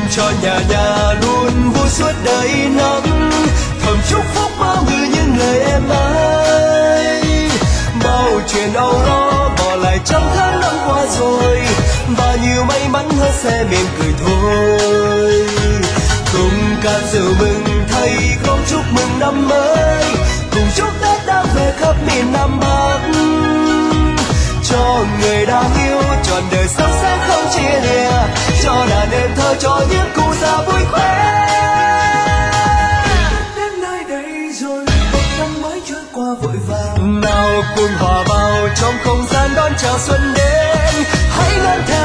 cho nhà nhà luôn vui suốt đời năm, thầm chúc phúc bao người những lời em ơi. Bao chuyện âu lo bỏ lại trong tháng năm qua rồi, và nhiều may mắn hơn sẽ mỉm cười thôi. Cùng ca rượu mừng thầy không chúc mừng năm mới, cùng chúc Tết đang về khắp miền Nam Bắc. Cho người đang yêu trọn đời sống sẽ không chia lìa, cho đàn em thơ cho những cụ già vui khỏe. Đến nơi đây rồi một năm mới trôi qua vội vàng, nào cùng hòa vào trong không gian đón chào xuân đến. Hãy ngân